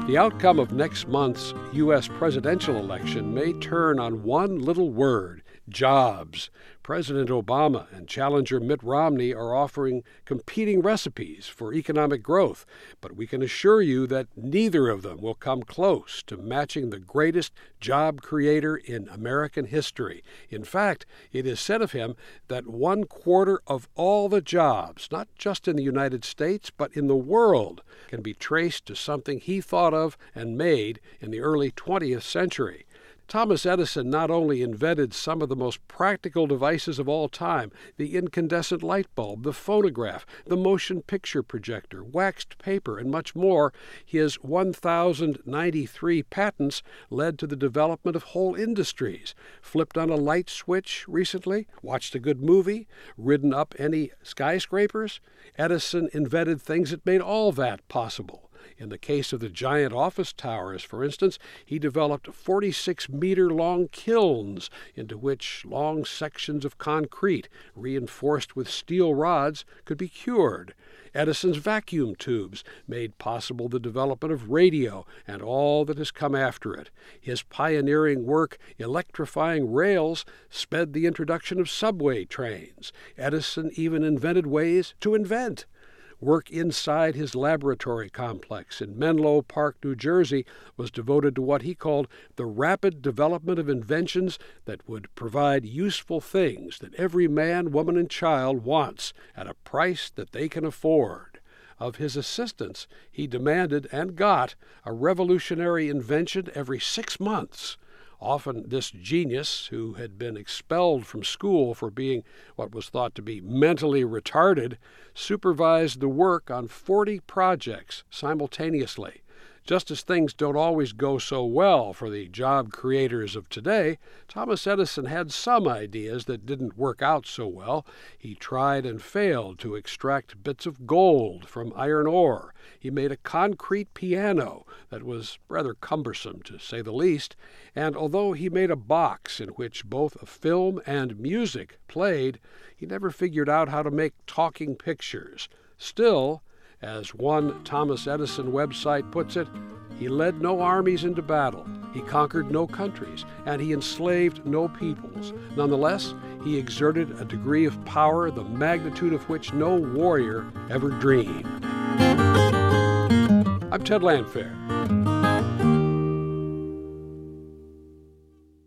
The outcome of next month's U.S. presidential election may turn on one little word: jobs. President Obama and challenger Mitt Romney are offering competing recipes for economic growth, but we can assure you that neither of them will come close to matching the greatest job creator in American history. In fact, it is said of him that 1/4 of all the jobs, not just in the United States, but in the world, can be traced to something he thought of and made in the early 20th century. Thomas Edison not only invented some of the most practical devices of all time, the incandescent light bulb, the phonograph, the motion picture projector, waxed paper, and much more, his 1,093 patents led to the development of whole industries. Flipped on a light switch recently? Watched a good movie? Ridden up any skyscrapers? Edison invented things that made all that possible. In the case of the giant office towers, for instance, he developed 46-meter-long kilns into which long sections of concrete, reinforced with steel rods, could be cured. Edison's vacuum tubes made possible the development of radio and all that has come after it. His pioneering work electrifying rails sped the introduction of subway trains. Edison even invented ways to invent. Work inside his laboratory complex in Menlo Park, New Jersey, was devoted to what he called the rapid development of inventions that would provide useful things that every man, woman, and child wants at a price that they can afford. Of his assistants, he demanded and got a revolutionary invention every 6 months. Often this genius, who had been expelled from school for being what was thought to be mentally retarded, supervised the work on 40 projects simultaneously. Just as things don't always go so well for the job creators of today, Thomas Edison had some ideas that didn't work out so well. He tried and failed to extract bits of gold from iron ore. He made a concrete piano that was rather cumbersome, to say the least, and although he made a box in which both a film and music played, he never figured out how to make talking pictures. Still, as one Thomas Edison website puts it, he led no armies into battle, he conquered no countries, and he enslaved no peoples. Nonetheless, he exerted a degree of power the magnitude of which no warrior ever dreamed. I'm Ted Landfair.